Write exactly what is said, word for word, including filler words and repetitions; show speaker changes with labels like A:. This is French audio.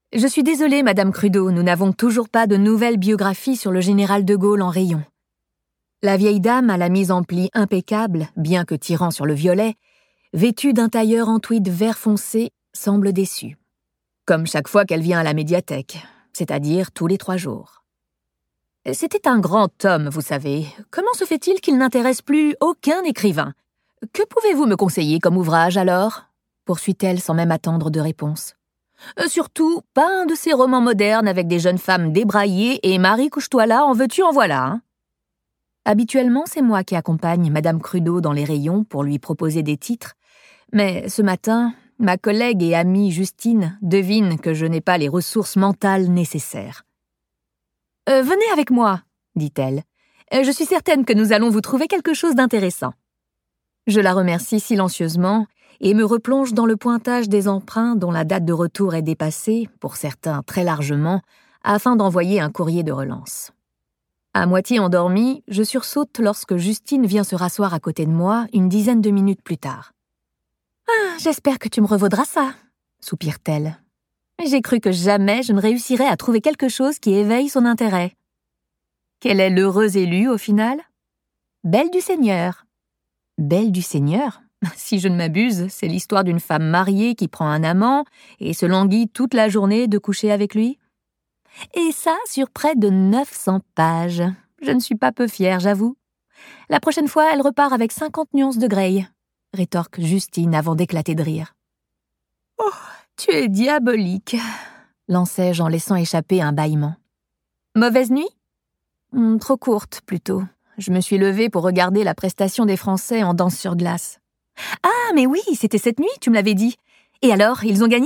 A: Je suis désolée, Madame Crudeau, nous n'avons toujours pas de nouvelle biographie sur le général de Gaulle en rayon. » La vieille dame à la mise en pli impeccable, bien que tirant sur le violet, vêtue d'un tailleur en tweed vert foncé, semble déçue. Comme chaque fois qu'elle vient à la médiathèque, c'est-à-dire tous les trois jours. « C'était un grand homme, vous savez. Comment se fait-il qu'il n'intéresse plus aucun écrivain ? Que pouvez-vous me conseiller comme ouvrage, alors ?» poursuit-elle sans même attendre de réponse. « Surtout, pas un de ces romans modernes avec des jeunes femmes débraillées et Marie couche-toi là, en veux-tu, en voilà, hein ?» Habituellement, c'est moi qui accompagne Madame Crudeau dans les rayons pour lui proposer des titres, mais ce matin, ma collègue et amie Justine devine que je n'ai pas les ressources mentales nécessaires. Euh, « Venez avec moi, » dit-elle. « Je suis certaine que nous allons vous trouver quelque chose d'intéressant. » Je la remercie silencieusement et me replonge dans le pointage des emprunts dont la date de retour est dépassée, pour certains très largement, afin d'envoyer un courrier de relance. À moitié endormie, je sursaute lorsque Justine vient se rasseoir à côté de moi une dizaine de minutes plus tard. « Ah, j'espère que tu me revaudras ça, » soupire-t-elle. « J'ai cru que jamais je ne réussirais à trouver quelque chose qui éveille son intérêt. » Quel est l'heureux élu, au final ? Belle du Seigneur. Belle du Seigneur ? Si je ne m'abuse, c'est l'histoire d'une femme mariée qui prend un amant et se languit toute la journée de coucher avec lui. Et ça sur près de neuf cents pages. Je ne suis pas peu fière, j'avoue. La prochaine fois, elle repart avec cinquante nuances de Grey, rétorque Justine avant d'éclater de rire. « Oh, tu es diabolique !» lançai-je en laissant échapper un bâillement. « Mauvaise nuit ?»« Hum, Trop courte, plutôt. Je me suis levée pour regarder la prestation des Français en danse sur glace. »« Ah, mais oui, c'était cette nuit, tu me l'avais dit. Et alors, ils ont gagné ?